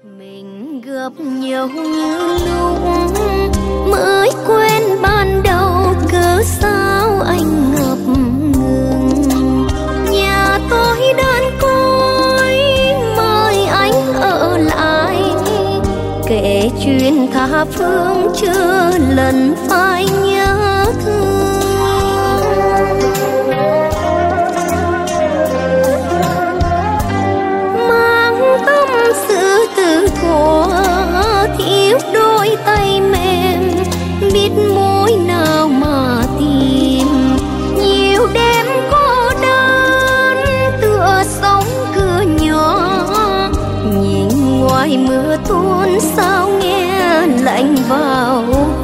Mình gặp nhau như lúc mới quen ban đầu, cớ sao anh ngập ngừng. Nhà tôi đơn côi mời anh ở lại, kể chuyện tha phương chưa lần phải nhớ thương. Mang tâm sự từ thuở thiếu đôi tay mềm, biết mối nào mà tìm. Nhiều đêm cô đơn tựa sóng cửa nhỏ, nhìn ngoài mưa tuôn sao nghe lạnh vào